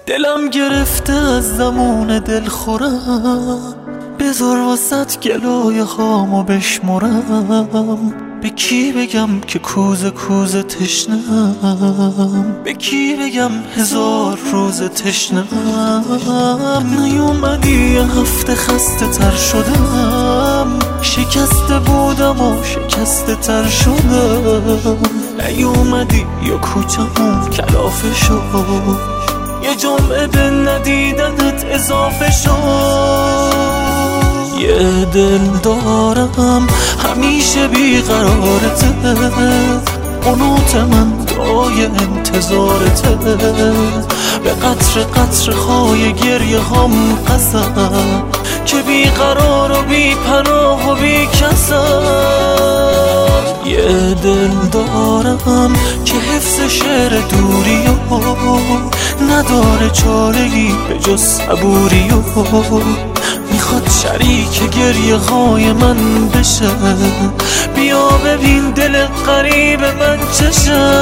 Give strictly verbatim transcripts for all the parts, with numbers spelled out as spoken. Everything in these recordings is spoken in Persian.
دلم گرفته از زمان دلخورم، بذار واسط گلای خامو بشمرم. به کی بگم که کوزه کوزه تشنم، به کی بگم هزار روز تشنم. نیومدی یه هفته خسته تر شدم، شکسته بودم و شکسته تر شدم. نیومدی یا کوچمون کلافه شد، یه جمعه به ندیدنت اضافه شد. یه دل دارم همیشه بیقرارته، قنوت من دعای انتظارته. به قطر قطر خای گریه هم قسم که بیقرار و بی پناه و بی کسم. یه دل دارم که حفظ شعر دوری و نداره چاره‌ای به جز صبوری و میخواد شریک گریه های من بشه. بیا ببین دل غریب من چشه.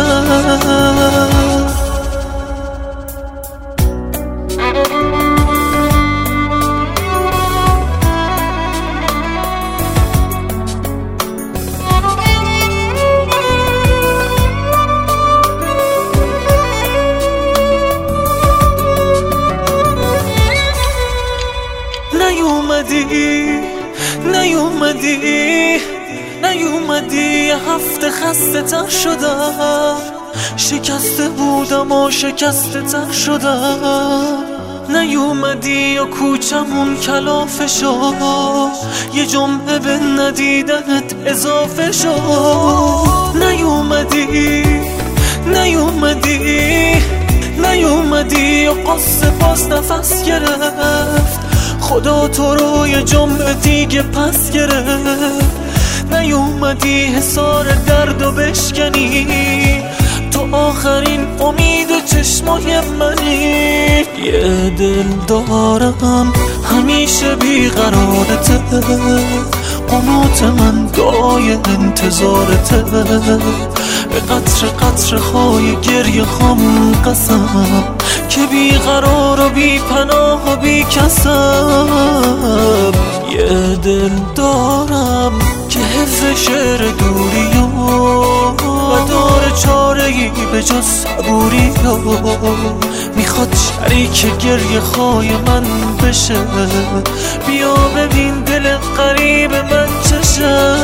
نیومدی نیومدی نیومدی یه هفته خسته تر شدم، شکسته بودم و شکسته تر شدم. نیومدی یا کوچمون کلافه شد، یه جمعه به ندیدنت اضافه شد. نیومدی نیومدی نیومدی یا قصه باز نفس گرفت، خدا تو رو یه جمعه دیگه پس گرفت. نیومدی حصار درد و بشکنی، تو آخرین امید و چشمای منی. یه دل دارم همیشه بیقرارته، قنوت من دعای انتظارته. به قطر قطر خای گریه خام قسم که بیقرار و بی پناه و بی کسم. یه دل دارم که حفظ شعر دوری و داره چاره‌ای به جز صبوری. میخواد شریک گریه خای من بشه. بیا ببین دل غریب من چشه.